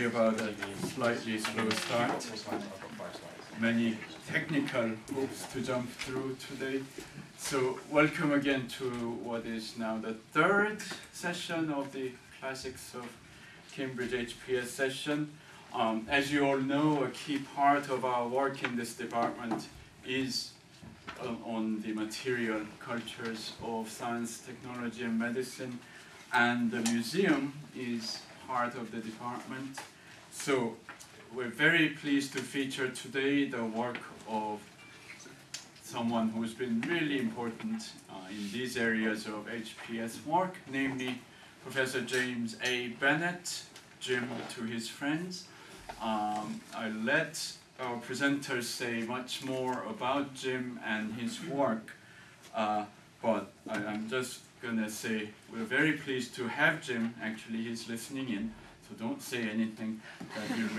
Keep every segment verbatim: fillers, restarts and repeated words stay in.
About a slightly slow start. Many technical hoops to jump through today. So welcome again to what is now the third session of the Classics of Cambridge H P S session. Um, as you all know, a key part of our work in this department is uh, on the material cultures of science, technology and medicine, and the museum is part of the department. So we're very pleased to feature today the work of someone who's been really important uh, in these areas of H P S work, namely Professor James A. Bennett, Jim to his friends. Um, I'll let our presenters say much more about Jim and his work, uh, but I, I'm just gonna say we're very pleased to have Jim. Actually, he's listening in. So don't say anything that you'll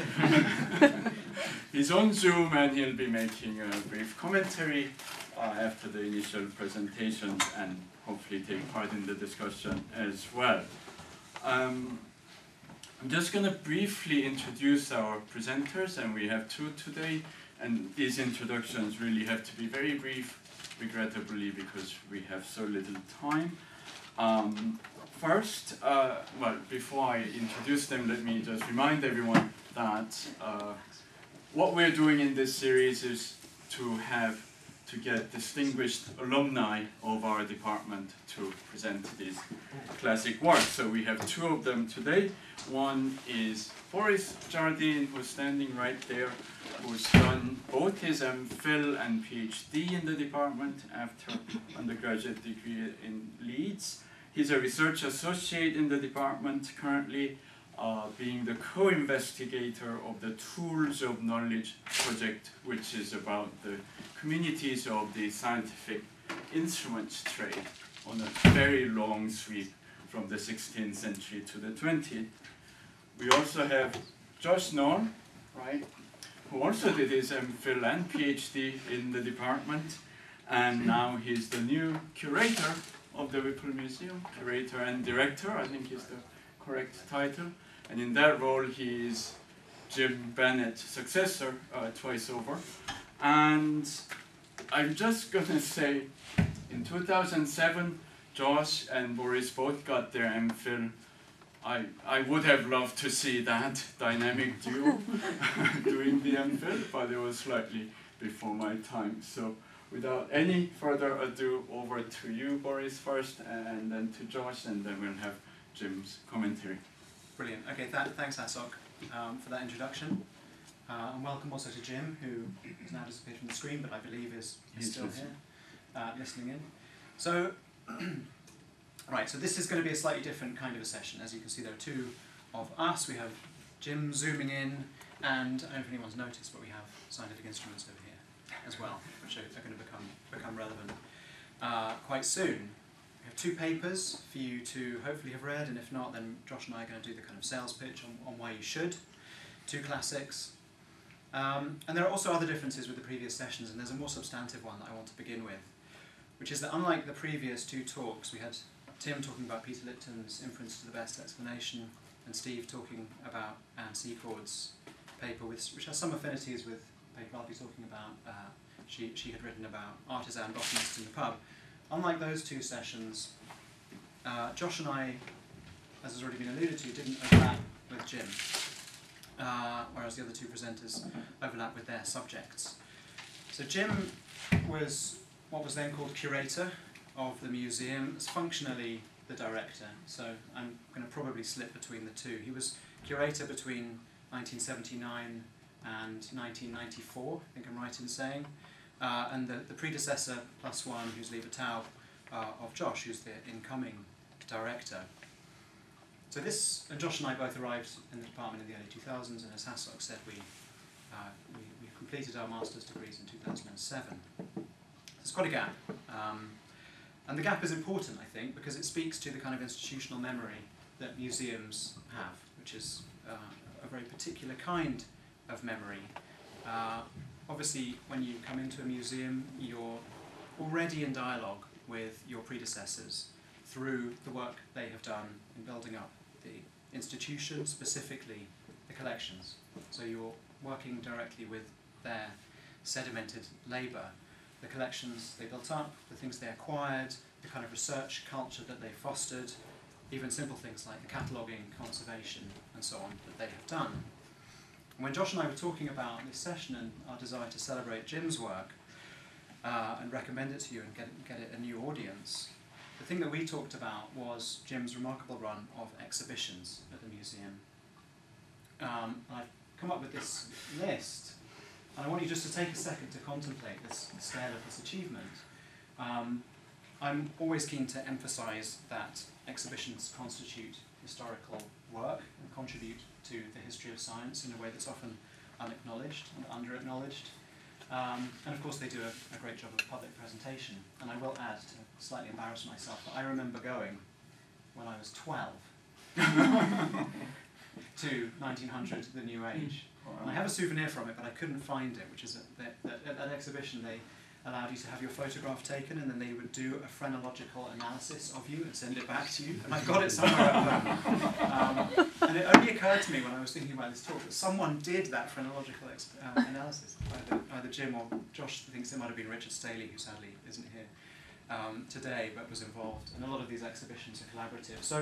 regret. He's on Zoom and he'll be making a brief commentary uh, after the initial presentations and hopefully take part in the discussion as well. Um, I'm just going to briefly introduce our presenters, and we have two today, and these introductions really have to be very brief, regrettably, because we have so little time. Um, First, uh, well, before I introduce them, let me just remind everyone that uh, what we're doing in this series is to have, to get distinguished alumni of our department to present these classic works. So we have two of them today. One is Boris Jardine, who's standing right there, who's done both his MPhil and PhD in the department after undergraduate degree in Leeds. He's a research associate in the department currently, uh, being the co-investigator of the Tools of Knowledge project, which is about the communities of the scientific instruments trade on a very long sweep from the sixteenth century to the twentieth. We also have Josh Knoll, right, who also did his MPhil and PhD in the department, and now he's the new curator of the Whipple Museum, curator and director, I think is the correct title. And in that role, he is Jim Bennett's successor uh, twice over. And I'm just gonna say, in two thousand seven, Josh and Boris both got their MPhil. I, I would have loved to see that dynamic duo doing the MPhil, but it was slightly before my time. So without any further ado, over to you, Boris, first, and then to Josh, and then we'll have Jim's commentary. Brilliant. Okay, th thanks, Asok, um, for that introduction. Uh, and welcome also to Jim, who has now disappeared from the screen, but I believe is, is still here, uh, listening in. So, right, so this is going to be a slightly different kind of a session. As you can see, there are two of us. We have Jim zooming in, and I don't know if anyone's noticed, but we have scientific instruments over here as well, which are, are going to become, become relevant uh, quite soon. We have two papers for you to hopefully have read, and if not, then Josh and I are going to do the kind of sales pitch on, on why you should. Two classics. Um, and there are also other differences with the previous sessions, and there's a more substantive one that I want to begin with, which is that unlike the previous two talks, we had Tim talking about Peter Lipton's Inference to the Best Explanation, and Steve talking about Anne Secord's paper, with, which has some affinities with the paper I'll be talking about. Uh, she, she had written about artisan botanists in the pub. Unlike those two sessions, uh, Josh and I, as has already been alluded to, didn't overlap with Jim, uh, whereas the other two presenters overlap with their subjects. So Jim was what was then called curator of the museum, as functionally the director, so I'm going to probably slip between the two. He was curator between nineteen seventy-nine and nineteen ninety-four, I think I'm right in saying, uh, and the, the predecessor plus one, who's Lee Vitale, uh, of Josh, who's the incoming director. So this, and Josh and I both arrived in the department in the early two thousands, and as Hassock said, we, uh, we, we completed our master's degrees in two thousand seven. There's quite a gap. Um, and the gap is important, I think, because it speaks to the kind of institutional memory that museums have, which is uh, a very particular kind of memory. Uh, obviously, when you come into a museum, you're already in dialogue with your predecessors through the work they have done in building up the institution, specifically collections. So you're working directly with their sedimented labour, the collections they built up, the things they acquired, the kind of research culture that they fostered, even simple things like the cataloguing, conservation, and so on that they have done. And when Josh and I were talking about this session and our desire to celebrate Jim's work uh, and recommend it to you and get it, get it a new audience, the thing that we talked about was Jim's remarkable run of exhibitions at the museum. Um, and I've come up with this list, and I want you just to take a second to contemplate this the scale of this achievement. Um, I'm always keen to emphasise that exhibitions constitute historical work and contribute to the history of science in a way that's often unacknowledged and under-acknowledged. Um, and of course they do a, a great job of public presentation. And I will add, to slightly embarrass myself, that I remember going, when I was twelve, to nineteen hundred, the New Age. And I have a souvenir from it, but I couldn't find it, which is that at that exhibition they allowed you to have your photograph taken, and then they would do a phrenological analysis of you and send it back to you. And I've got it somewhere at home. Um, and it only occurred to me when I was thinking about this talk that someone did that phrenological ex uh, analysis. Either, either Jim or Josh thinks it might have been Richard Staley, who sadly isn't here um, today, but was involved. And a lot of these exhibitions are collaborative. So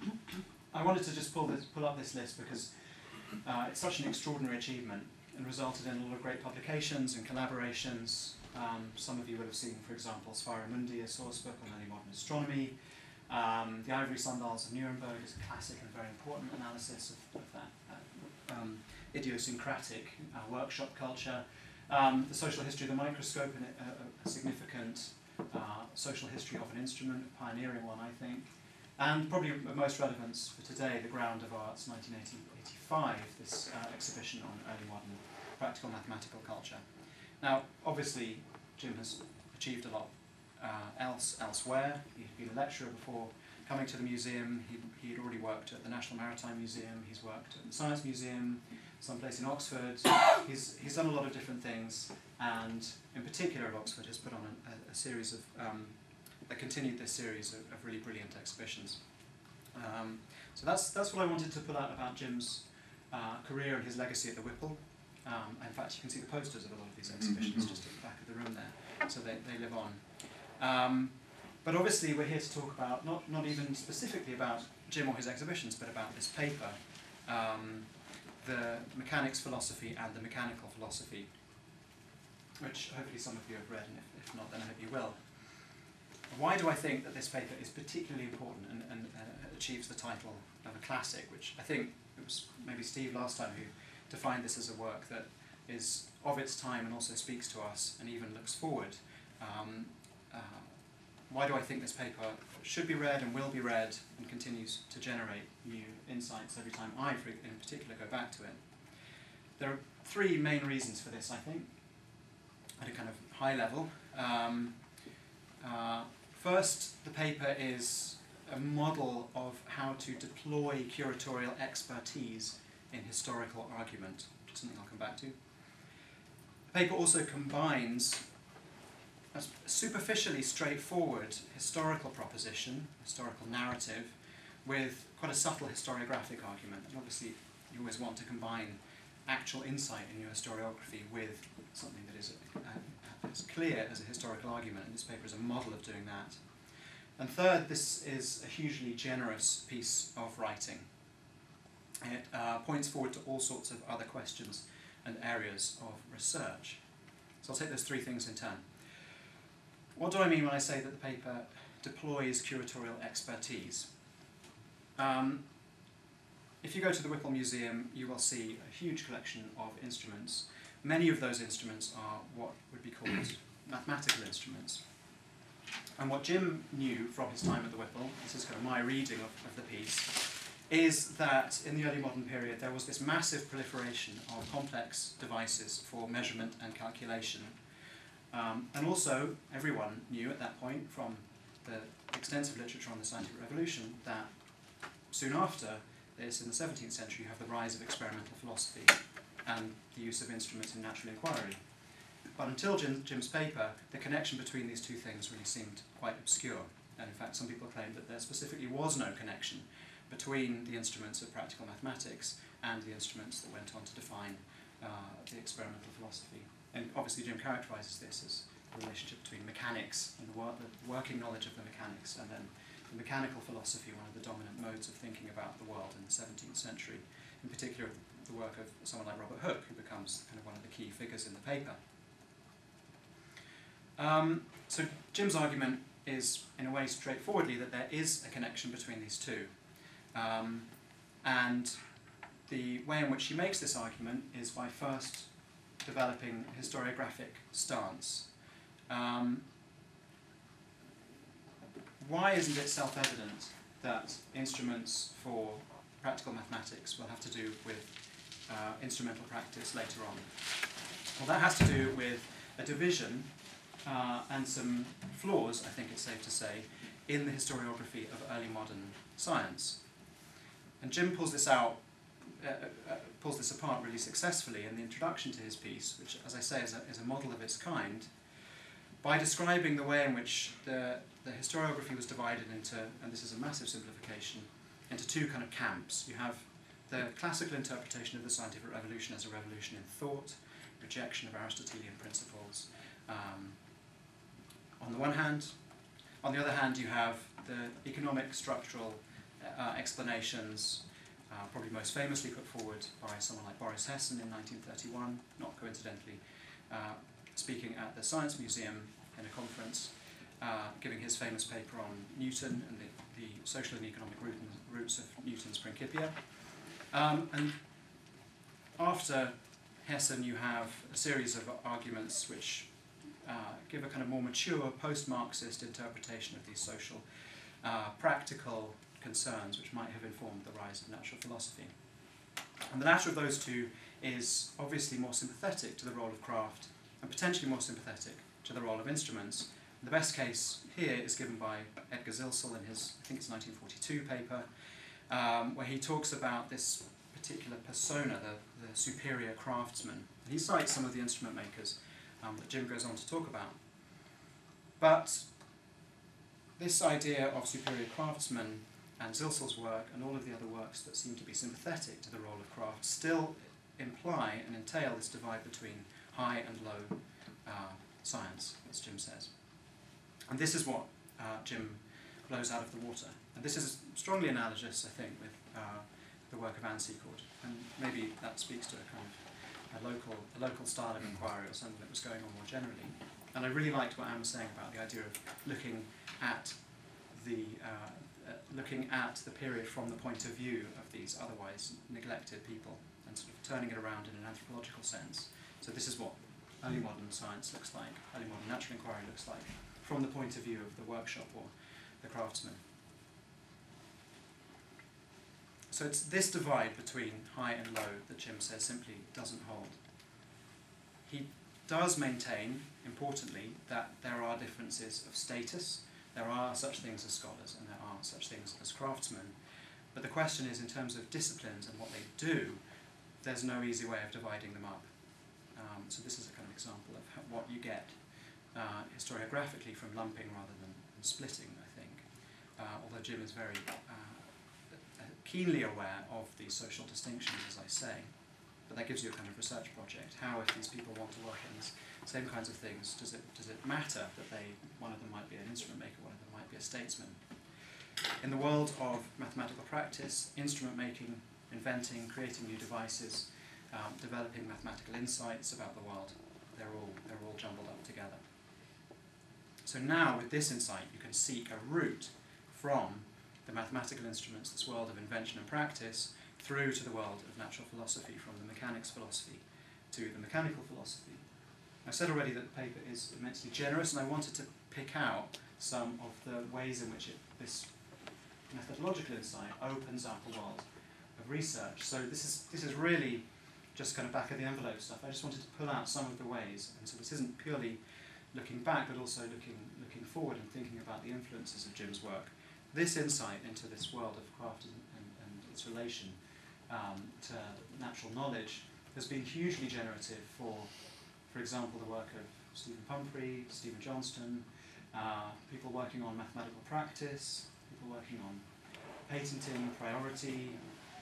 I wanted to just pull, this, pull up this list because uh, it's such an extraordinary achievement and resulted in a lot of great publications and collaborations. Um, some of you will have seen, for example, Sphæra Mundi, a source book on early modern astronomy. Um, the Ivory Sundials of Nuremberg is a classic and very important analysis of, of that uh, um, idiosyncratic uh, workshop culture. Um, the social history of the microscope, and a, a, a significant uh, social history of an instrument, a pioneering one, I think. And probably of most relevance for today, the Ground of Arts nineteen eighty-five, this uh, exhibition on early modern practical mathematical culture. Now, obviously, Jim has achieved a lot uh, else elsewhere. He'd been a lecturer before coming to the museum. He he'd already worked at the National Maritime Museum. He's worked at the Science Museum, someplace in Oxford. He's he's done a lot of different things, and in particular at Oxford has put on a, a series of um, that continued this series of, of really brilliant exhibitions. Um, so that's that's what I wanted to pull out about Jim's uh, career and his legacy at the Whipple. Um, in fact, you can see the posters of a lot of these exhibitions just at the back of the room there, so they, they live on. Um, but obviously we're here to talk about, not, not even specifically about Jim or his exhibitions, but about this paper, um, the Mechanics Philosophy and the Mechanical Philosophy, which hopefully some of you have read, and if, if not, then I hope you will. Why do I think that this paper is particularly important and, and uh, achieves the title of a classic, which I think it was maybe Steve last time who defined this as a work that is of its time and also speaks to us and even looks forward. Um, uh, why do I think this paper should be read and will be read and continues to generate new insights every time I, in particular, go back to it? There are three main reasons for this, I think, at a kind of high level. Um, uh, first, the paper is a model of how to deploy curatorial expertise in historical argument, which is something I'll come back to. The paper also combines a superficially straightforward historical proposition, historical narrative, with quite a subtle historiographic argument. And obviously you always want to combine actual insight in your historiography with something that is uh, as clear as a historical argument, and this paper is a model of doing that. And third, this is a hugely generous piece of writing. It uh, points forward to all sorts of other questions and areas of research. So I'll take those three things in turn. What do I mean when I say that the paper deploys curatorial expertise? Um, if you go to the Whipple Museum, you will see a huge collection of instruments. Many of those instruments are what would be called mathematical instruments. And what Jim knew from his time at the Whipple, this is kind of my reading of, of the piece, is that in the early modern period there was this massive proliferation of complex devices for measurement and calculation. Um, and also, everyone knew at that point from the extensive literature on the scientific revolution that soon after this, in the seventeenth century, you have the rise of experimental philosophy and the use of instruments in natural inquiry. But until Jim, Jim's paper, the connection between these two things really seemed quite obscure. And in fact, some people claim that there specifically was no connection between the instruments of practical mathematics and the instruments that went on to define uh, the experimental philosophy. And obviously Jim characterises this as the relationship between mechanics and the, wor the working knowledge of the mechanics, and then the mechanical philosophy, one of the dominant modes of thinking about the world in the seventeenth century, in particular the work of someone like Robert Hooke, who becomes kind of one of the key figures in the paper. Um, so Jim's argument is, in a way, straightforwardly that there is a connection between these two. Um, and the way in which he makes this argument is by first developing a historiographic stance. Um, why isn't it self-evident that instruments for practical mathematics will have to do with uh, instrumental practice later on? Well, that has to do with a division uh, and some flaws, I think it's safe to say, in the historiography of early modern science. And Jim pulls this out, uh, uh, pulls this apart really successfully in the introduction to his piece, which, as I say, is a, is a model of its kind, by describing the way in which the, the historiography was divided into, and this is a massive simplification, into two kind of camps. You have the classical interpretation of the scientific revolution as a revolution in thought, rejection of Aristotelian principles, um, on the one hand. On the other hand, you have the economic structural uh, explanations, uh, probably most famously put forward by someone like Boris Hessen in nineteen thirty-one, not coincidentally, uh, speaking at the Science Museum in a conference, uh, giving his famous paper on Newton and the, the social and economic root, roots of Newton's Principia. Um, and after Hessen, you have a series of arguments which uh, give a kind of more mature post-Marxist interpretation of these social, uh, practical concerns which might have informed the rise of natural philosophy. And the latter of those two is obviously more sympathetic to the role of craft and potentially more sympathetic to the role of instruments. The best case here is given by Edgar Zilsel in his, I think it's nineteen forty-two paper, um, where he talks about this particular persona, the, the superior craftsman. He cites some of the instrument makers um, that Jim goes on to talk about. But this idea of superior craftsman and Zilsel's work and all of the other works that seem to be sympathetic to the role of craft still imply and entail this divide between high and low uh, science, as Jim says. And this is what uh, Jim blows out of the water. And this is strongly analogous, I think, with uh, the work of Anne Secord. And maybe that speaks to a kind of a local, a local style of inquiry or something that was going on more generally. And I really liked what Anne was saying about the idea of looking at the uh, uh, looking at the period from the point of view of these otherwise neglected people and sort of turning it around in an anthropological sense. So this is what early modern science looks like, early modern natural inquiry looks like, from the point of view of the workshop or the craftsman. So it's this divide between high and low that Jim says simply doesn't hold. He does maintain, importantly, that there are differences of status. There are such things as scholars and there are such things as craftsmen. But the question is, in terms of disciplines and what they do, there's no easy way of dividing them up. Um, so this is a kind of example of how, what you get uh, historiographically from lumping rather than, than splitting, I think. Uh, although Jim is very uh, keenly aware of these social distinctions, as I say. But that gives you a kind of research project. How, if these people want to work on these same kinds of things, does it, does it matter that they, one of them might be an instrument maker, one of them might be a statesman? In the world of mathematical practice, instrument making, inventing, creating new devices, um, developing mathematical insights about the world, they're all, they're all jumbled up together. So now, with this insight, you can seek a route from the mathematical instruments, this world of invention and practice, through to the world of natural philosophy, from the mechanics philosophy to the mechanical philosophy. I said already that the paper is immensely generous, and I wanted to pick out some of the ways in which it, this methodological insight opens up a world of research. So this is, this is really just kind of back of the envelope stuff. I just wanted to pull out some of the ways, and so this isn't purely looking back, but also looking, looking forward and thinking about the influences of Jim's work. This insight into this world of craft and, and, and its relation um, to natural knowledge has been hugely generative for, for example, the work of Stephen Pumphrey, Stephen Johnston, uh, people working on mathematical practice, people working on patenting, priority,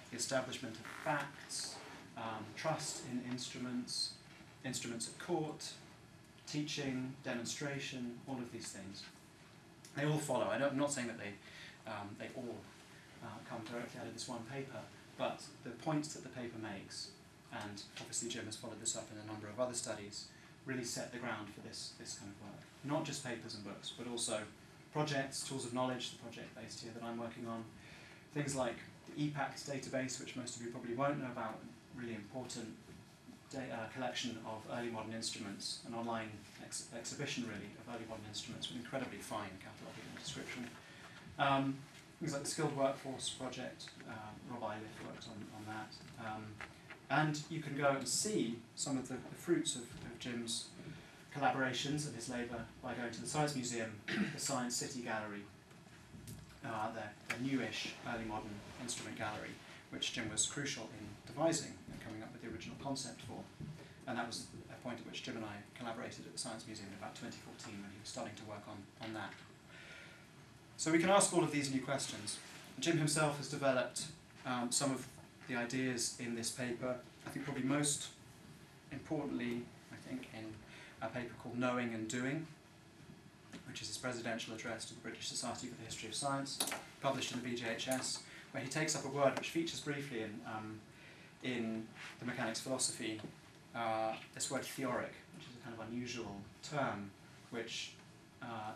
the establishment of facts, um, trust in instruments, instruments at court, teaching, demonstration, all of these things. They all follow. I don't, I'm not saying that they, um, they all uh, come directly out of this one paper, but the points that the paper makes, and obviously Jim has followed this up in a number of other studies, really set the ground for this, this kind of work. Not just papers and books, but also projects, tools of knowledge, the project based here that I'm working on, things like the E PACT database, which most of you probably won't know about, really important data, uh, collection of early modern instruments, an online ex exhibition really of early modern instruments with incredibly fine cataloguing and description. Um, things like the Skilled Workforce Project, uh, Rob Eiliff worked on, on that. Um, and you can go and see some of the, the fruits of, of Jim's collaborations and his labour by going to the Science Museum, the Science City Gallery, uh, their, their newish early modern instrument gallery, which Jim was crucial in devising and coming up with the original concept for. And that was a point at which Jim and I collaborated at the Science Museum in about twenty fourteen when he was starting to work on, on that. So we can ask all of these new questions. Jim himself has developed um, some of the ideas in this paper, I think probably most importantly, I think, in a paper called Knowing and Doing, which is his presidential address to the British Society for the History of Science, published in the B J H S, where he takes up a word which features briefly in, um, in the mechanics philosophy, uh, this word theoric, which is a kind of unusual term, which uh,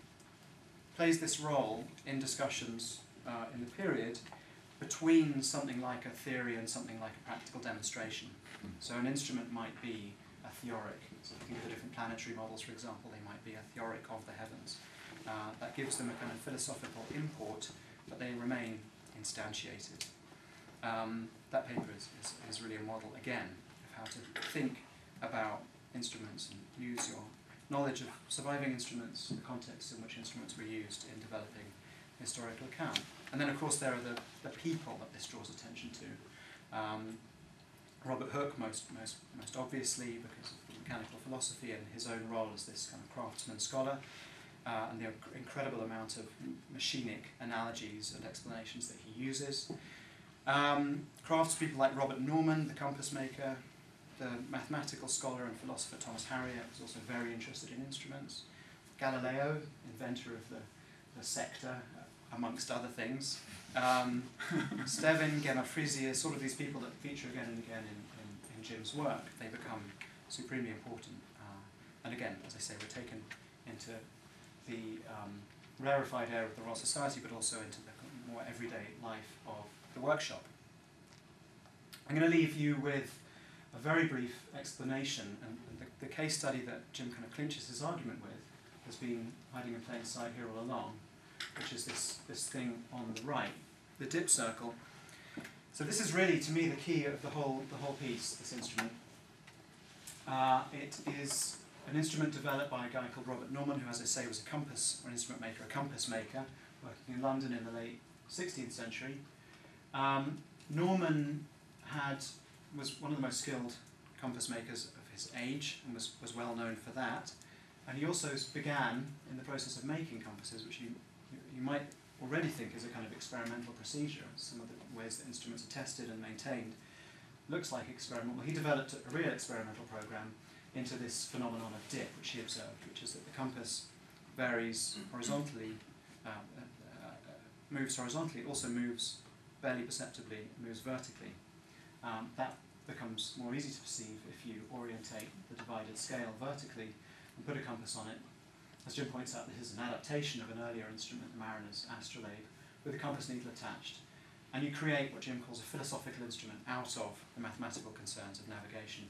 plays this role in discussions uh, in the period between something like a theory and something like a practical demonstration. So an instrument might be a theoric. So if you think of the different planetary models, for example, they might be a theoric of the heavens. Uh, that gives them a kind of philosophical import, but they remain instantiated. Um, that paper is, is, is really a model, again, of how to think about instruments and use your knowledge of surviving instruments, the context in which instruments were used in developing historical account. And then, of course, there are the, the people that this draws attention to. Um, Robert Hooke, most, most, most obviously, because of mechanical philosophy and his own role as this kind of craftsman scholar, uh, and the inc incredible amount of machinic analogies and explanations that he uses. Um, craftspeople like Robert Norman, the compass maker, the mathematical scholar and philosopher Thomas Harriot was also very interested in instruments. Galileo, inventor of the, the sector, amongst other things. Um, Stevin, Gemma Frisius, all of these people that feature again and again in, in, in Jim's work, they become supremely important. Uh, and again, as I say, we're taken into the um, rarefied air of the Royal Society, but also into the more everyday life of the workshop. I'm going to leave you with a very brief explanation, and, and the, the case study that Jim kind of clinches his argument with has been hiding in plain sight here all along, which is this, this thing on the right, the dip circle. So this is really, to me, the key of the whole, the whole piece, this instrument. Uh, it is an instrument developed by a guy called Robert Norman, who, as I say, was a compass, or an instrument maker, a compass maker, working in London in the late sixteenth century. Um, Norman had, was one of the most skilled compass makers of his age, and was, was well known for that. And he also began in the process of making compasses, which you, you might already think is a kind of experimental procedure. Some of the ways that instruments are tested and maintained looks like experiment. Well, he developed a real experimental program into this phenomenon of dip, which he observed, which is that the compass varies horizontally, uh, uh, uh, moves horizontally, it also moves barely perceptibly, moves vertically. Um, that becomes more easy to perceive if you orientate the divided scale vertically and put a compass on it. As Jim points out, this is an adaptation of an earlier instrument, the Mariner's astrolabe, with a compass needle attached. And you create what Jim calls a philosophical instrument out of the mathematical concerns of navigation.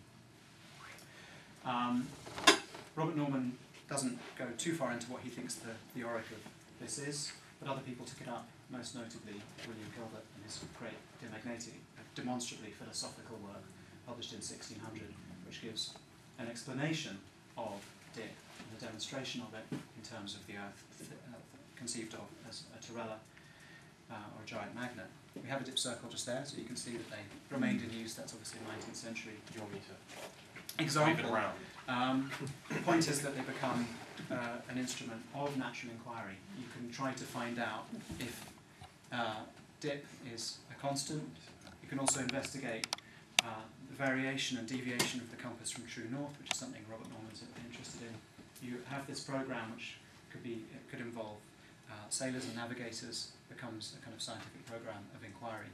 Um, Robert Norman doesn't go too far into what he thinks the theoric of this is, but other people took it up, most notably William Gilbert in his great De Magnete, a demonstrably philosophical work published in sixteen hundred, which gives an explanation of dip and a demonstration of it in terms of the Earth uh, conceived of as a terrella uh, or a giant magnet. We have a dip circle just there, so you can see that they remained in use. That's obviously a nineteenth century example. Um, the point is that they become uh, an instrument of natural inquiry. You can try to find out if uh, dip is a constant, can also investigate uh, the variation and deviation of the compass from true north, which is something Robert Norman's interested in. You have this program which could be it could involve uh, sailors and navigators, becomes a kind of scientific program of inquiry.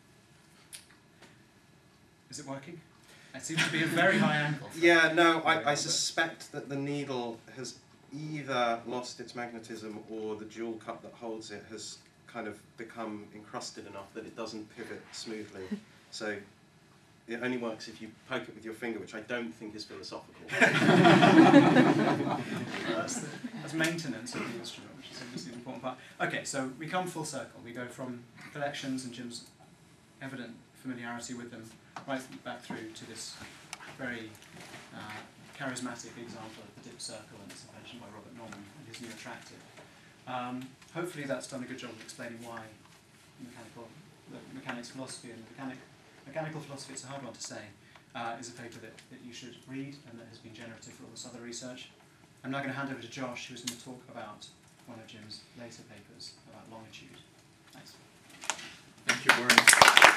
Is it working? It seems to be a very high angle. Yeah, no, I, I suspect that the needle has either lost its magnetism or the jewel cup that holds it has kind of become encrusted enough that it doesn't pivot smoothly. So it only works if you poke it with your finger, which I don't think is philosophical. that's, the, that's maintenance of the instrument, which is obviously the important part. Okay, so we come full circle. We go from collections and Jim's evident familiarity with them right back through to this very uh, charismatic example of the dip circle and its invention by Robert Norman and his new attractive. Um, hopefully that's done a good job of explaining why mechanical, the mechanics philosophy and mechanic, mechanical philosophy, it's a hard one to say, uh, is a paper that, that you should read and that has been generative for all this other research. I'm now going to hand over to Josh, who's going to talk about one of Jim's later papers about longitude. Thanks. Thank you, Warren.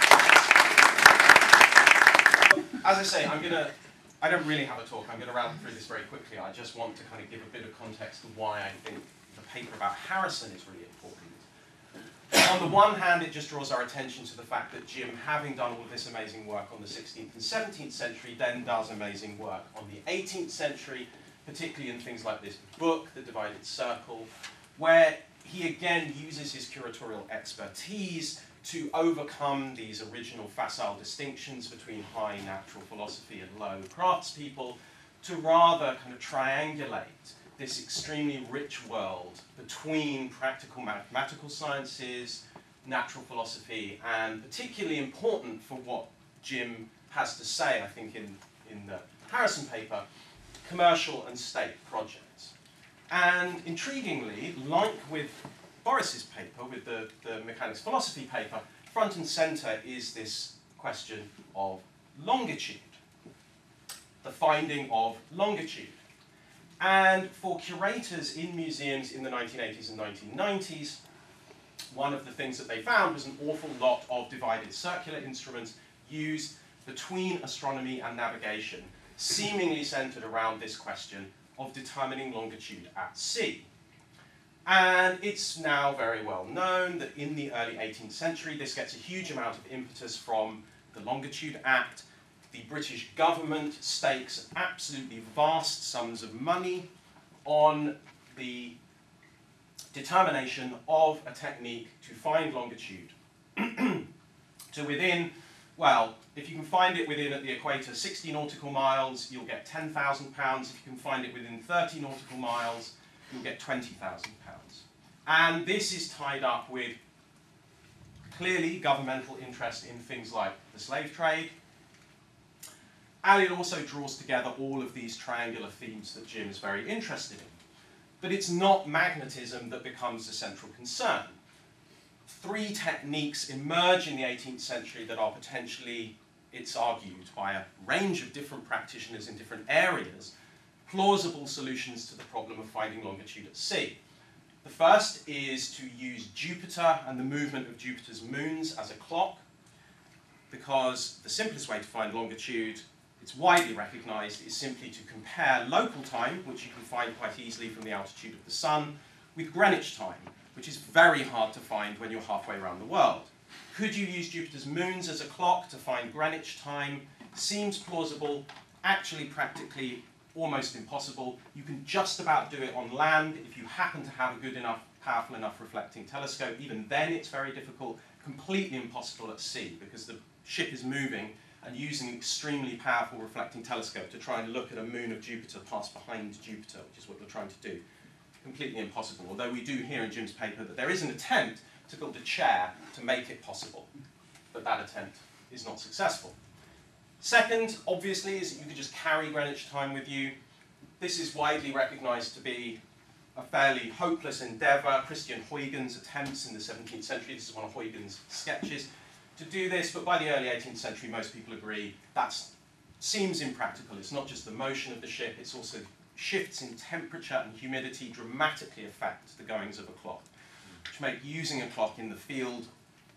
As I say, I'm going to, I don't really have a talk, I'm going to rattle through this very quickly. I just want to kind of give a bit of context to why I think the paper about Harrison is really important. On the one hand, it just draws our attention to the fact that Jim, having done all of this amazing work on the sixteenth and seventeenth century, then does amazing work on the eighteenth century, particularly in things like this book, The Divided Circle, where he again uses his curatorial expertise to overcome these original facile distinctions between high natural philosophy and low craftspeople, to rather kind of triangulate this extremely rich world between practical mathematical sciences, natural philosophy, and particularly important for what Jim has to say, I think, in, in the Harrison paper, commercial and state projects. And intriguingly, like with Boris's paper, with the, the mechanics philosophy paper, front and centre is this question of longitude, the finding of longitude. And for curators in museums in the nineteen eighties and nineteen nineties, one of the things that they found was an awful lot of divided circular instruments used between astronomy and navigation, seemingly centred around this question of determining longitude at sea. And it's now very well known that in the early eighteenth century, this gets a huge amount of impetus from the Longitude Act. The British government stakes absolutely vast sums of money on the determination of a technique to find longitude to within, well, if you can find it within at the equator sixty nautical miles, you'll get ten thousand pounds. If you can find it within thirty nautical miles, you'll get twenty thousand pounds. And this is tied up with clearly governmental interest in things like the slave trade. And it also draws together all of these triangular themes that Jim is very interested in. But it's not magnetism that becomes the central concern. Three techniques emerge in the eighteenth century that are potentially, it's argued by a range of different practitioners in different areas, plausible solutions to the problem of finding longitude at sea. The first is to use Jupiter and the movement of Jupiter's moons as a clock, because the simplest way to find longitude, it's widely recognised, is simply to compare local time, which you can find quite easily from the altitude of the sun, with Greenwich time, which is very hard to find when you're halfway around the world. Could you use Jupiter's moons as a clock to find Greenwich time? Seems plausible, actually practically almost impossible. You can just about do it on land if you happen to have a good enough, powerful enough reflecting telescope. Even then it's very difficult, completely impossible at sea, because the ship is moving and using an extremely powerful reflecting telescope to try and look at a moon of Jupiter pass behind Jupiter, which is what we're trying to do. Completely impossible, although we do hear in Jim's paper that there is an attempt to build a chair to make it possible, but that attempt is not successful. Second, obviously, is that you could just carry Greenwich time with you. This is widely recognised to be a fairly hopeless endeavour. Christian Huygens attempts in the seventeenth century, this is one of Huygens' sketches, to do this, but by the early eighteenth century, most people agree that seems impractical. It's not just the motion of the ship, it's also shifts in temperature and humidity dramatically affect the goings of a clock, which make using a clock in the field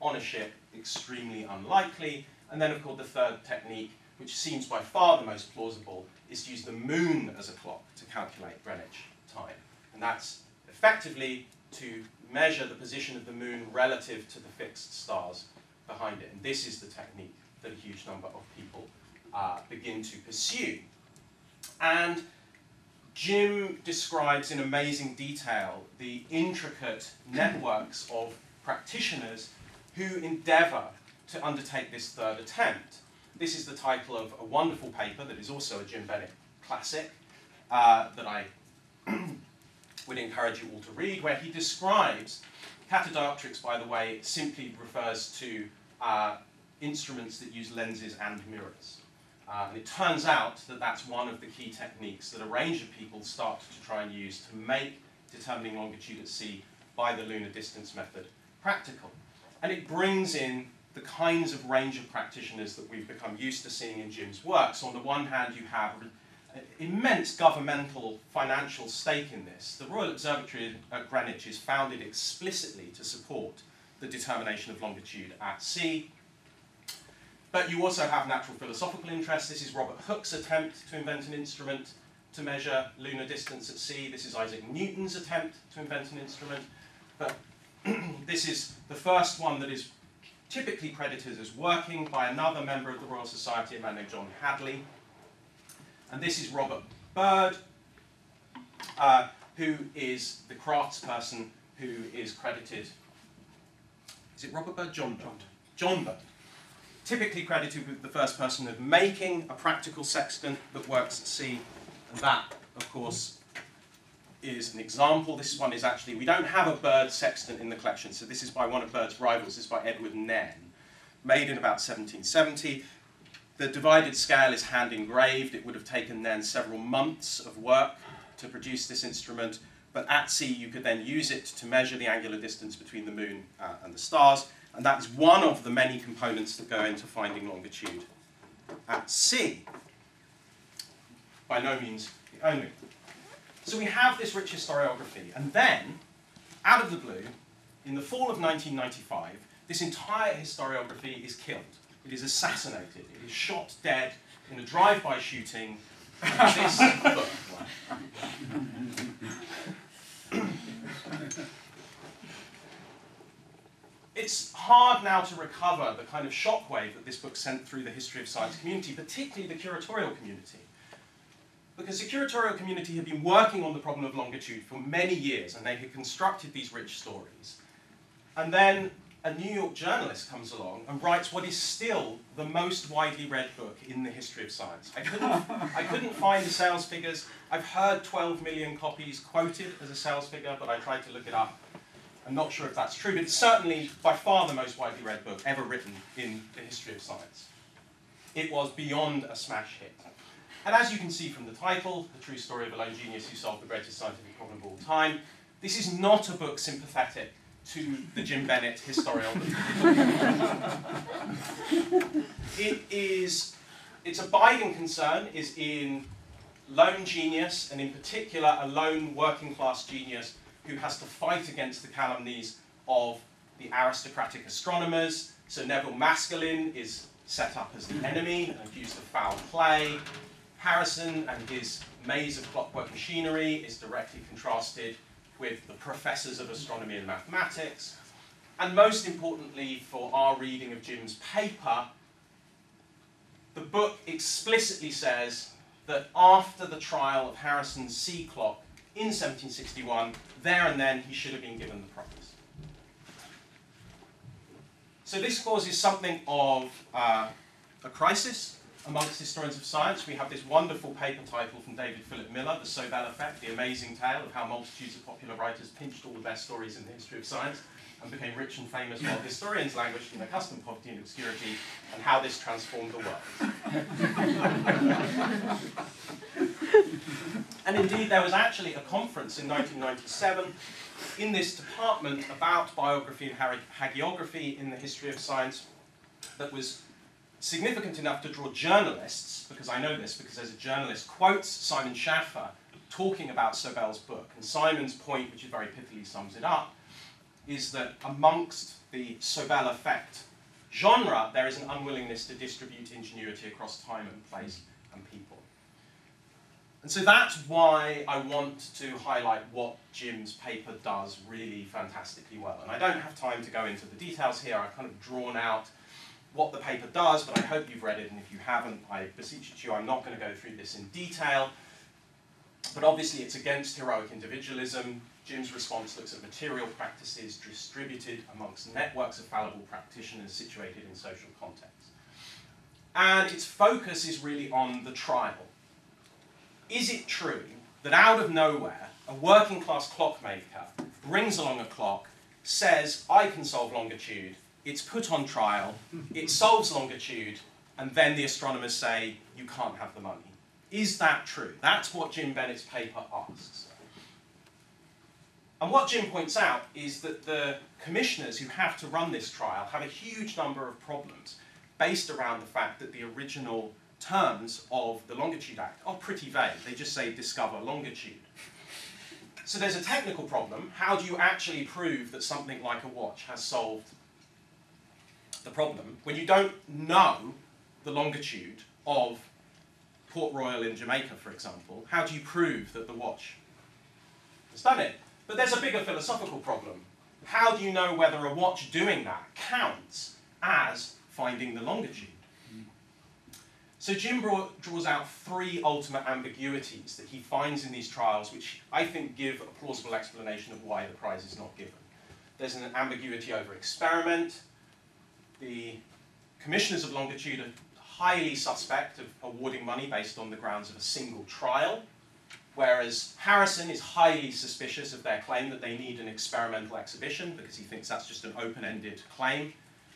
on a ship, extremely unlikely. And then, of course, the third technique, which seems by far the most plausible, is to use the moon as a clock to calculate Greenwich time. And that's effectively to measure the position of the moon relative to the fixed stars behind it. And this is the technique that a huge number of people uh, begin to pursue. And Jim describes in amazing detail the intricate networks of practitioners who endeavour to undertake this third attempt. This is the title of a wonderful paper that is also a Jim Bennett classic uh, that I would encourage you all to read, where he describes, catadioptrics, by the way, simply refers to uh, instruments that use lenses and mirrors. Uh, and it turns out that that's one of the key techniques that a range of people start to try and use to make determining longitude at sea by the lunar distance method practical. And it brings in the kinds of range of practitioners that we've become used to seeing in Jim's work. So on the one hand, you have an immense governmental financial stake in this. The Royal Observatory at Greenwich is founded explicitly to support the determination of longitude at sea. But you also have natural philosophical interest. This is Robert Hooke's attempt to invent an instrument to measure lunar distance at sea. This is Isaac Newton's attempt to invent an instrument. But this is the first one that is typically credited as working by another member of the Royal Society, a man named John Hadley. And this is Robert Bird, uh, who is the craftsperson who is credited. Is it Robert Bird? John Bird. John Bird. Typically credited with the first person of making a practical sextant that works at sea. And that, of course, is an example. This one is actually, we don't have a Bird sextant in the collection, so this is by one of Bird's rivals. This is by Edward Nairn, made in about seventeen seventy. The divided scale is hand engraved. It would have taken Nairn several months of work to produce this instrument, but at sea you could then use it to measure the angular distance between the moon uh, and the stars, and that is one of the many components that go into finding longitude at sea. By no means the only. So we have this rich historiography, and then, out of the blue, in the fall of nineteen ninety-five, this entire historiography is killed. It is assassinated. It is shot dead in a drive-by shooting of this book. It's hard now to recover the kind of shockwave that this book sent through the history of science community, particularly the curatorial community. Because the curatorial community had been working on the problem of longitude for many years, and they had constructed these rich stories. And then a New York journalist comes along and writes what is still the most widely read book in the history of science. I couldn't, I couldn't find the sales figures. I've heard twelve million copies quoted as a sales figure, but I tried to look it up. I'm not sure if that's true, but it's certainly by far the most widely read book ever written in the history of science. It was beyond a smash hit. And as you can see from the title, The True Story of a Lone Genius Who Solved the Greatest Scientific Problem of All Time, this is not a book sympathetic to the Jim Bennett historiography. It is, its abiding concern is in lone genius, and in particular a lone working class genius who has to fight against the calumnies of the aristocratic astronomers. So Neville Maskelyne is set up as the enemy and accused of foul play. Harrison and his maze of clockwork machinery is directly contrasted with the professors of astronomy and mathematics. And most importantly for our reading of Jim's paper, the book explicitly says that after the trial of Harrison's sea clock in seventeen sixty-one, there and then he should have been given the prize. So this causes something of uh, a crisis amongst historians of science. We have this wonderful paper title from David Philip Miller, The Sobel Effect, The Amazing Tale of How Multitudes of Popular Writers Pinched All the Best Stories in the History of Science and became rich and famous while historians languished in accustomed poverty and obscurity, and how this transformed the world. And indeed, there was actually a conference in nineteen ninety-seven in this department about biography and hagiography in the history of science that was significant enough to draw journalists, because I know this, because there's a journalist quotes Simon Schaffer talking about Sobel's book, and Simon's point, which is very pithily sums it up, is that amongst the Sobel effect genre, there is an unwillingness to distribute ingenuity across time and place and people. And so that's why I want to highlight what Jim's paper does really fantastically well. And I don't have time to go into the details here. I've kind of drawn out what the paper does, but I hope you've read it, and if you haven't, I beseech you, I'm not going to go through this in detail. But obviously it's against heroic individualism. Jim's response looks at material practices distributed amongst networks of fallible practitioners situated in social contexts. And its focus is really on the trial. Is it true that out of nowhere, a working class clockmaker brings along a clock, says, I can solve longitude, it's put on trial, it solves longitude, and then the astronomers say, you can't have the money? Is that true? That's what Jim Bennett's paper asks. And what Jim points out is that the commissioners who have to run this trial have a huge number of problems based around the fact that the original terms of the Longitude Act are pretty vague. They just say discover longitude. So there's a technical problem. How do you actually prove that something like a watch has solved the problem when you don't know the longitude of Port Royal in Jamaica, for example? How do you prove that the watch has done it? But there's a bigger philosophical problem. How do you know whether a watch doing that counts as finding the longitude? So Jim brought, draws out three ultimate ambiguities that he finds in these trials, which I think give a plausible explanation of why the prize is not given. There's an ambiguity over experiment. The commissioners of longitude are highly suspect of awarding money based on the grounds of a single trial, whereas Harrison is highly suspicious of their claim that they need an experimental exhibition because he thinks that's just an open-ended claim.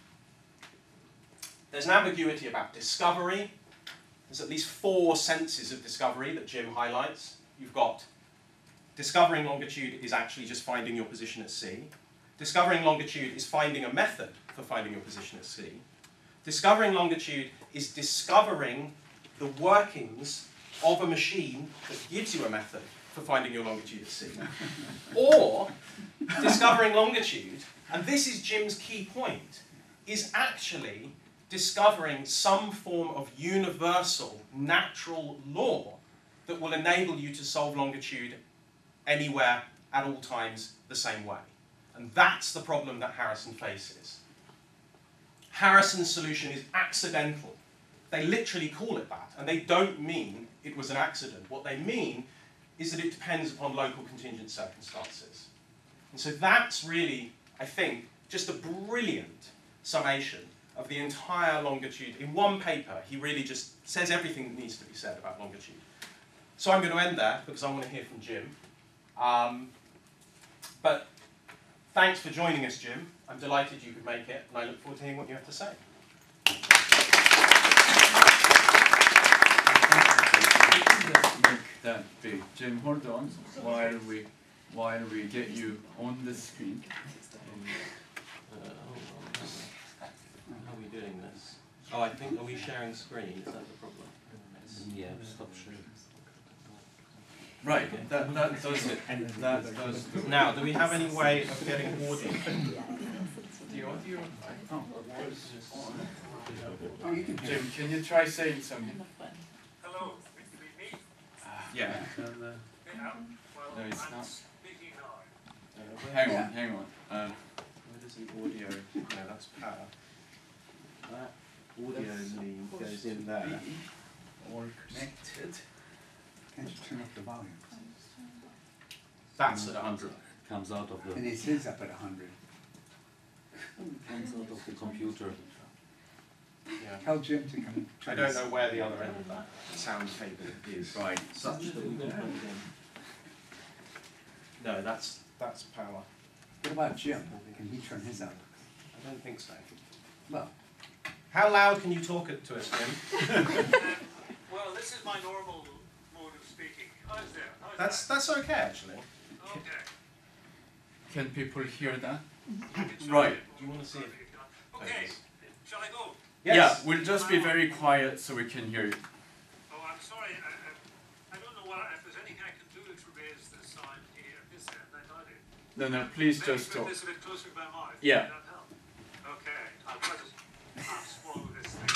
There's an ambiguity about discovery. There's at least four senses of discovery that Jim highlights. You've got discovering longitude is actually just finding your position at sea. Discovering longitude is finding a method for finding your position at sea. Discovering longitude is discovering the workings of a machine that gives you a method for finding your longitude at sea. Or discovering longitude, and this is Jim's key point, is actually discovering some form of universal natural law that will enable you to solve longitude anywhere at all times the same way. And that's the problem that Harrison faces. Harrison's solution is accidental. They literally call it that, and they don't mean it was an accident. What they mean is that it depends upon local contingent circumstances. And so that's really, I think, just a brilliant summation of the entire longitude. In one paper, he really just says everything that needs to be said about longitude. So I'm going to end there because I want to hear from Jim. Um, but thanks for joining us, Jim. I'm delighted you could make it, and I look forward to hearing what you have to say. Let's make that big. Jim, hold on while we while we get you on the screen. Uh, How are we doing this? Oh, I think, are we sharing screen? Is that the problem? Yeah, stop sharing. Right, that, that does it. That does do it. Now, do we have any way of getting audio? The audio? Oh, Oh, you can Jim, can you try saying something? Hello, it's me. Yeah. Yeah, well, No, it's I'm not. speaking now. Uh, Hang on, hang on. Uh, Where does the audio? No, that's power. That audio lead goes in there. all connected. Can't you turn up the volume? That's at one hundred. Comes out of the And it is up at a hundred. comes out of the computer. Yeah. Tell Jim to come. I don't know where the other end of that sound cable is. Right. Such that we can plug it in. No, that's that's power. What about Jim? Can he turn his up? I don't think so. Well, How loud can you talk it to us, Jim? Well, this is my normal mode of speaking. How's there? How's That's that's okay actually. that? Okay. Can people hear that? It's Right. okay. Do you want to see it? Okay, shall I go? Yes. Yeah, we'll just be very quiet so we can hear you. Oh, I'm sorry. I, I, I don't know what, if there's anything I can do to raise the sound here at this end. I doubt it. No, no, please Maybe just put talk. this a bit closer to my mouth. Yeah. Would that help? Okay, I'll try to half swallow this thing.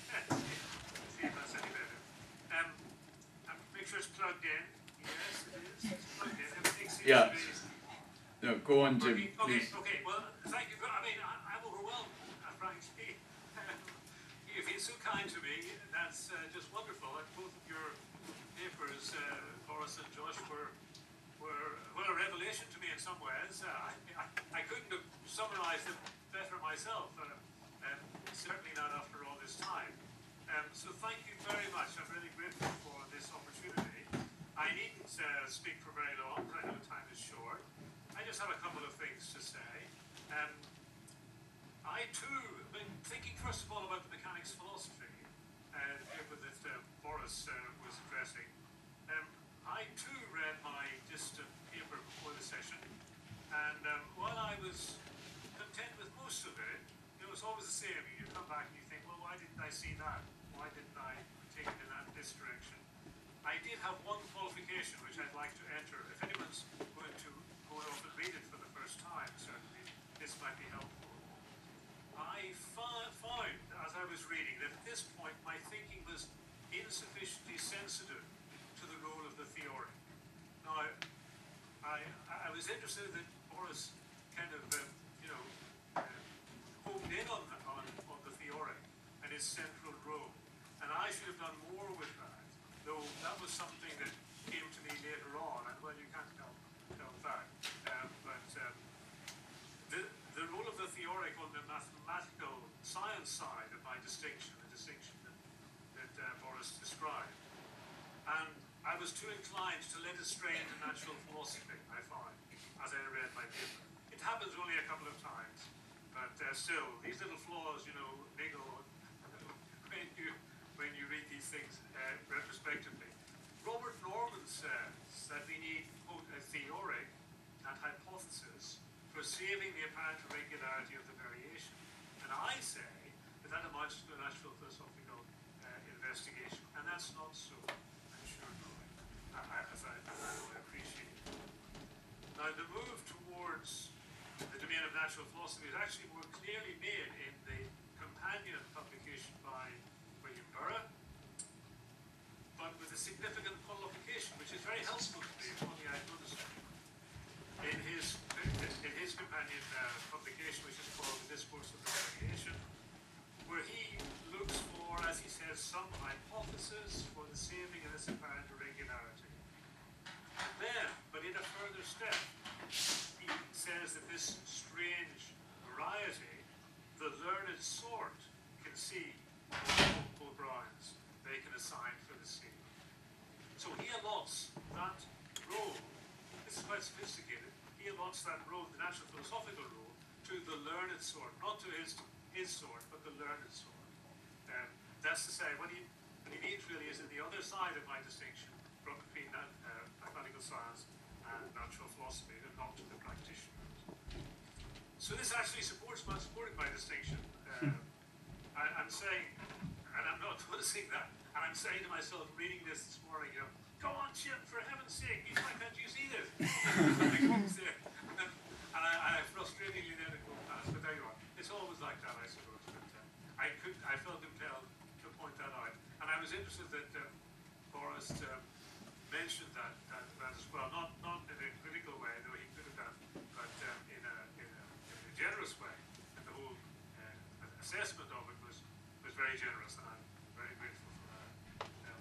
See if that's any better. Um, and make sure it's plugged in. Yes, it is. It's plugged in. Everything seems Yeah. to be No, go on, Jim, working. Okay, please. okay. Well, thank you. For, I mean, I, I'm overwhelmed, uh, frankly. You've been so kind to me. That's uh, just wonderful. And both of your papers, uh, Boris and Josh, were were well a revelation to me in some ways. Uh, I, I, I couldn't have summarised them better myself. Uh, um, certainly not after all this time. Um, so thank you very much. I'm really grateful for this opportunity. I needn't uh, speak for very long. I know time is short. I just have a couple of things to say. Um, I too have been thinking first of all about the mechanics philosophy, uh, the paper that uh, Boris uh, was addressing. Um, I too read my distant paper before the session, and um, while I was content with most of it, it was always the same. You come back and you think, well, why didn't I see that? Why didn't I take it in that, this direction? I did have one qualification which I'd like to enter. If anyone's going to go off and read it for the first time, certainly this might be helpful. I found, as I was reading, that at this point my thinking was insufficiently sensitive to the role of the theory. Now, I, I was interested that Boris kind of, um, you know, uh, homed in on, on, on the theory and its central role. And I should have done more with that, though that was something that came to me later on, and well, you can't help, help that. Um, but um, the, the role of the theoric on the mathematical science side of my distinction, the distinction that, that uh, Boris described. And I was too inclined to let it stray into natural philosophy, I find, as I read my paper. It happens only a couple of times, but uh, still, these little flaws, you know, niggle when you, when you read these things uh, retrospectively. Robert Norman says that we need both a theoric and hypothesis for saving the apparent irregularity of the variation. And I say that that amounts to a natural philosophical uh, investigation, and that's not so. I'm sure no, I, as I, as I know I appreciate. Now, the move towards the domain of natural philosophy is actually more clearly made in the companion publication by William Burrough, but with a significant qualification, which is very helpful to me, if only I'd noticed it. In his, in his companion uh, publication, which is called The Discourse of the Variation, where he looks for, as he says, some hypothesis for the saving of this apparent irregularity. And then, but in a further step, he says that this strange variety, the learned sort can see multiple grounds they can assign for the sea. So he allots that role, this is quite sophisticated, he allots that role, the natural philosophical role, to the learned sort, not to his his sort, but the learned sort. Um, that's to say, what he, what he means really is in the other side of my distinction from between uh, mathematical science and natural philosophy, and not to the practitioners. So this actually supports my, supported my distinction. Uh, I, I'm saying, and I'm not noticing that, and I'm saying to myself, reading this this morning, you know, go on, Jim, for heaven's sake, why can't you see this? And I, I frustratingly let it go past, but there you are. It's always like that, I suppose. But uh, I could, I felt compelled to point that out, and I was interested that uh, Boris uh, mentioned that, that that as well, not not in a critical way, though he could have done, but um, in, a, in, a, in a generous way. And the whole uh, assessment of it was was very generous, and I'm very grateful for that. Um,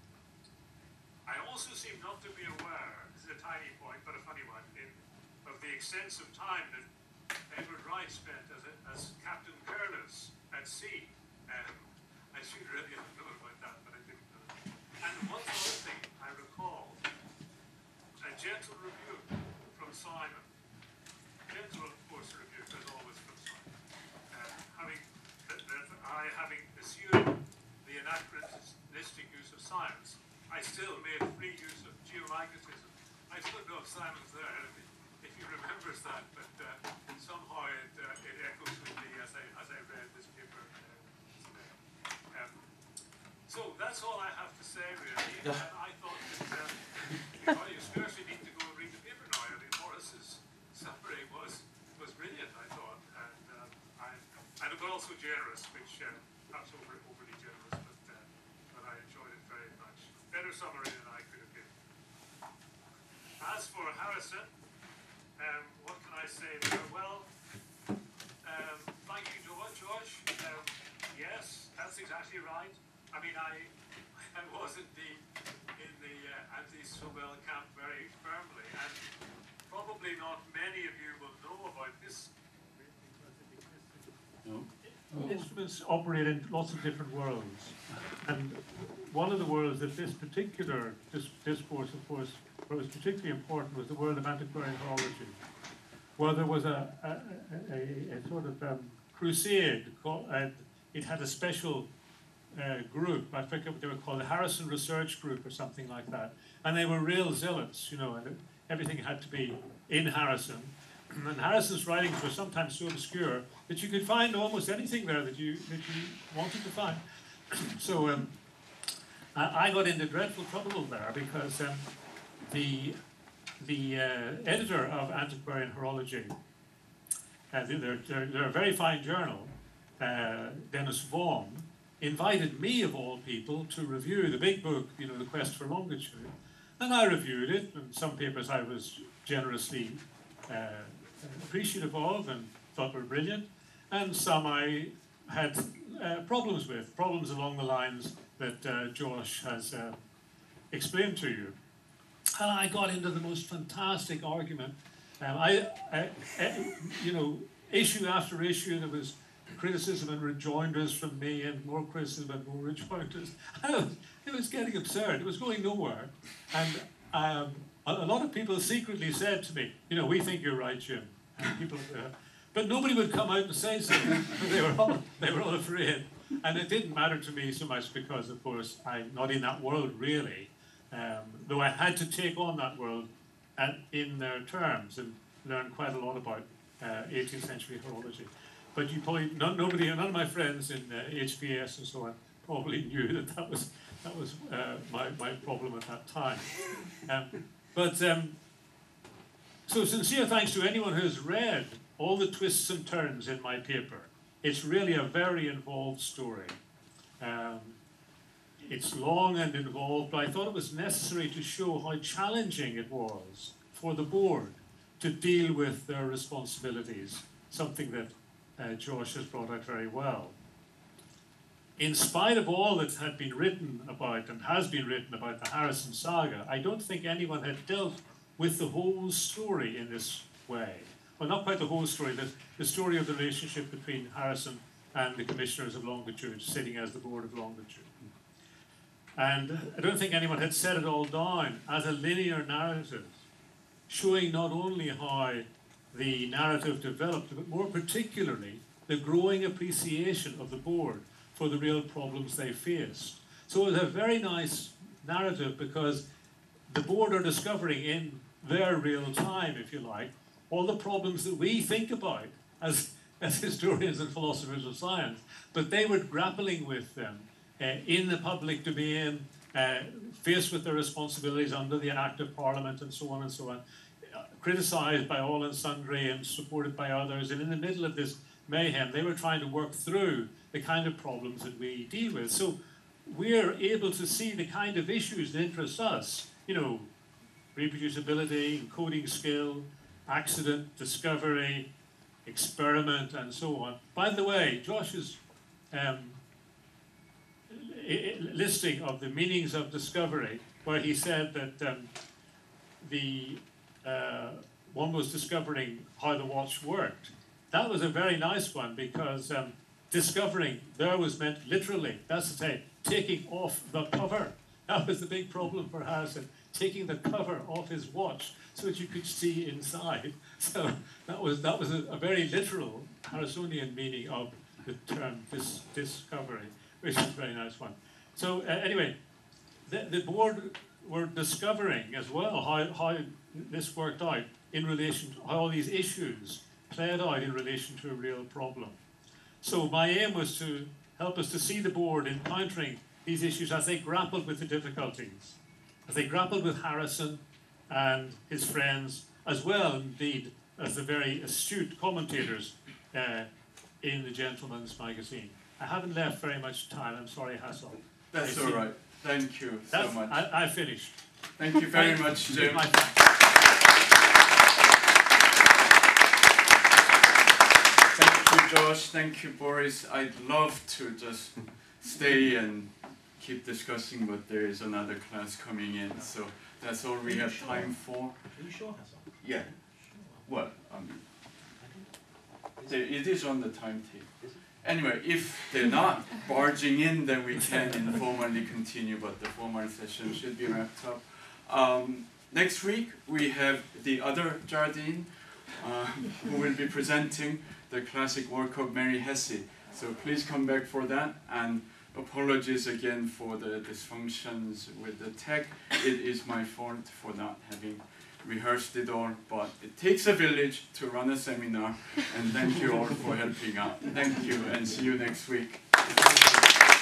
I also seem not to be aware. This is a tiny point, but a funny one. In of the extensive time that Edward Wright spent as, a, as Captain Careless at sea. Um, I should really have known about that, but I didn't know. And one other thing I recall, a gentle rebuke from Simon. Gentle, of course, rebuke as always from Simon. Uh, having, that, that I, having assumed the anachronistic use of science, I still made free use of geomagnetism. I don't know if Simon's there. If he remembers that, but uh, somehow it, uh, it echoes with me as I, as I read this paper uh, today. Um, so that's all I have to say, really. And I thought that um, you, know, you scarcely need to go and read the paper now. I mean, Boris has much, uh, perhaps over, overly generous, but, uh, but I enjoyed it very much. Better summary than I could have given. As for Harrison, um, what can I say there? Well, um, thank you, George. George. Um, yes, that's exactly right. I mean, I, I was in the in the uh, anti-Sobel camp very firmly, and probably not many of you will know about this. No? Instruments operate in lots of different worlds, and one of the worlds that this particular dis discourse, of course, was particularly important was the world of antiquarian horology, where there was a, a, a, a sort of um, crusade. Called, uh, it had a special uh, group, I forget what they were called, the Harrison Research Group or something like that, and they were real zealots, you know, and everything had to be in Harrison. And Harrison's writings were sometimes so obscure that you could find almost anything there that you that you wanted to find. So um, I, I got into dreadful trouble there because um, the the uh, editor of Antiquarian Horology, uh, they're, they're, they're a very fine journal, uh, Dennis Vaughan, invited me of all people to review the big book, you know, The Quest for Longitude, and I reviewed it. And some papers I was generously uh, appreciative of and thought were brilliant, and some I had uh, problems with, problems along the lines that uh, Josh has uh, explained to you. And I got into the most fantastic argument. Um, I, I, I, you know, issue after issue, there was criticism and rejoinders from me, and more criticism and more rejoinders. It was getting absurd. It was going nowhere. And um, a lot of people secretly said to me, you know, we think you're right, Jim. And people, uh, but nobody would come out and say something. They were all, they were all afraid. And it didn't matter to me so much because, of course, I'm not in that world really. Um, though I had to take on that world at, in their terms and learn quite a lot about uh, eighteenth century horology. But you probably, none, nobody, none of my friends in uh, H P S and so on probably knew that that was, that was uh, my, my problem at that time. Um, but, um, so sincere thanks to anyone who has read all the twists and turns in my paper. It's really a very involved story. Um, it's long and involved, but I thought it was necessary to show how challenging it was for the board to deal with their responsibilities, something that uh, Josh has brought out very well. In spite of all that had been written about and has been written about the Harrison saga, I don't think anyone had dealt with the whole story in this way. Well, not quite the whole story, the, the story of the relationship between Harrison and the Commissioners of Longitude, sitting as the Board of Longitude. And I don't think anyone had set it all down as a linear narrative, showing not only how the narrative developed, but more particularly the growing appreciation of the board for the real problems they faced. So it was a very nice narrative because the board are discovering in their real time, if you like, all the problems that we think about as, as historians and philosophers of science, but they were grappling with them uh, in the public domain, uh, faced with their responsibilities under the Act of Parliament and so on and so on, uh, criticised by all and sundry and supported by others, and in the middle of this mayhem, they were trying to work through the kind of problems that we deal with. So we're able to see the kind of issues that interest us, you know, reproducibility, encoding skill, accident, discovery, experiment, and so on. By the way, Josh's um, listing of the meanings of discovery, where he said that um, the uh, one was discovering how the watch worked. That was a very nice one because um, discovering there was meant literally, that's to say, taking off the cover. That was the big problem for Harrison, taking the cover off his watch so that you could see inside. So that was that was a, a very literal Harrisonian meaning of the term dis discovery, which is a very nice one. So uh, anyway, the, the board were discovering as well how, how this worked out in relation to how all these issues played out in relation to a real problem. So my aim was to help us to see the board encountering these issues as they grappled with the difficulties, as they grappled with Harrison and his friends, as well indeed as the very astute commentators uh, in the Gentleman's Magazine. I haven't left very much time. I'm sorry, Hassel. That's I all see. right. Thank you so That's, much. I, I finished. Thank you very Thank- much, Jim. My thanks. Thank you, Josh. Thank you, Boris. I'd love to just stay and keep discussing, but there is another class coming in, so that's all we have time for. Are you sure, Hassel? Yeah. Well, I mean, there, it is on the timetable. Anyway, if they're not barging in, then we can informally continue, but the formal session should be wrapped up. Um, next week, we have the other Jardine, uh, who will be presenting the classic work of Mary Hesse. So please come back for that, and apologies again for the dysfunctions with the tech. It is my fault for not having rehearsed it all, but it takes a village to run a seminar, and thank you all for helping out. Thank you, and see you next week.